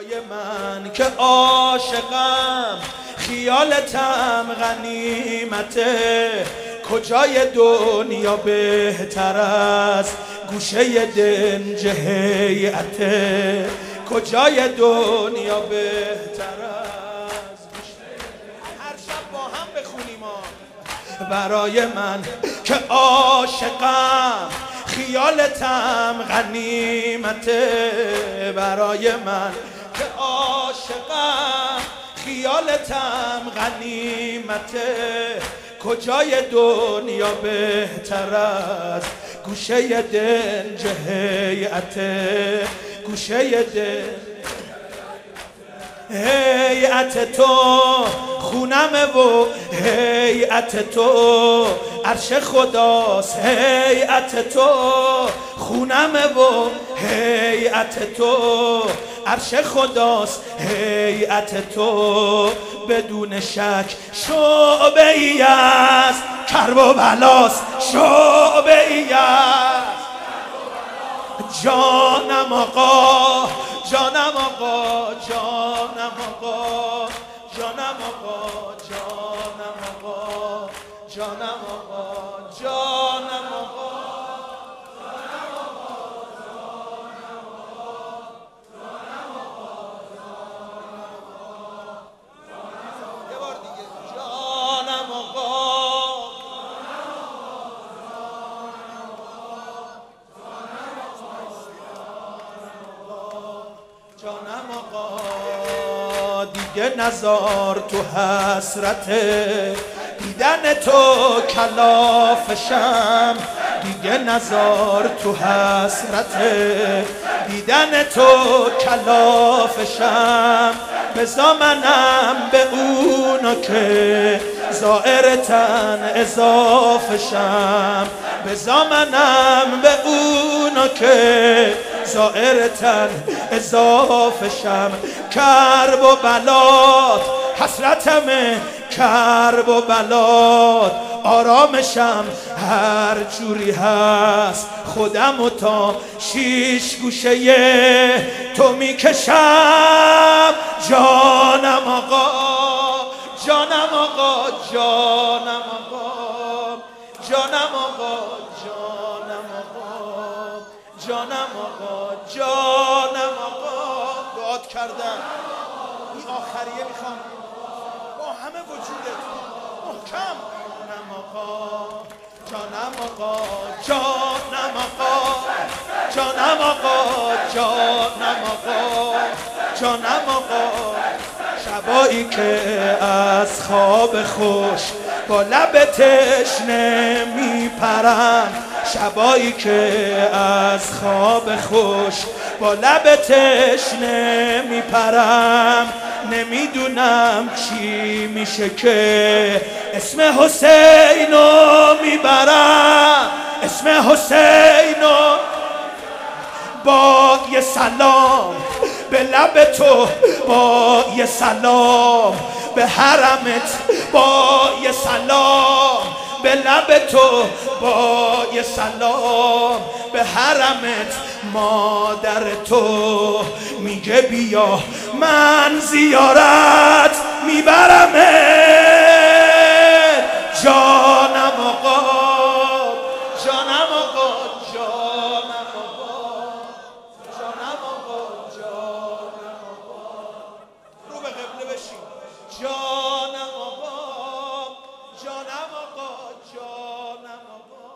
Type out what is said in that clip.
برای من که عاشقم خیالتم غنیمته، کجای دنیا بهتر از گوشه دنج هیئته، کجای دنیا بهتر از گوشه هر شب با هم بخونیم برای من که عاشقم خیالتم غنیمته، برای من که عاشقم خیالتم غنیمته، کجای دنیا بهتر از گوشه دنج هیئته، گوشه دنج هیئت تو خونمه و هیئت تو عرش خداست، هیئت تو خونمه و هیئت تو عرش خداست، هیئت تو بدون شک شعبه ای است کرب و بلاست، شعبه ای است جانم آقا، جانم آقا، جانم آقا، جانم آقا، جانم آقا، جانم آقا، جانم آقا، یه بار دیگه جانم آقا، جانم آقا، دیگه نزار تو حسرته دیدن تو کلافشم، دیگه نزار تو حسرته دیدن تو کلافشم، بزا منم به اونا که زائرتن اضافشم، بزا منم به اونا که زائرتن اضافشم، کرب و بلات حسرتمه، کرب و بلات آرامشم، هر جوری هست خودم و تا شیش گوشه تو میکشم، جانم آقا، جانم آقا، جانم آقا، جانم آقا، جانم آقا، جانم آقا، جانم آقا، دعات کردم این آخریه میخوام با همه وجودت محکم، جانم آقا، جانم آقا، جانم آقا، جانم آقا، جانم آقا، جانم آقا، شبایی که از خواب خوش با لب تشنه میپرم، شبایی که از خواب خوش با لب تشنه میپرم، نمیدونم چی میشه که اسم حسینو میبرم، اسم حسینو با یه سلام به لب تو، با یه سلام به حرمت، با یه سلام به لب تو، با یه سلام به حرمت، مادر تو میگه بیا من زیارت میبرمت، جانم آقا، جانم آقا، جانم آقا، جانم آقا، جانم آقا، رو به قبله بشین، جانم آقا، جانم آقا، جانم آقا.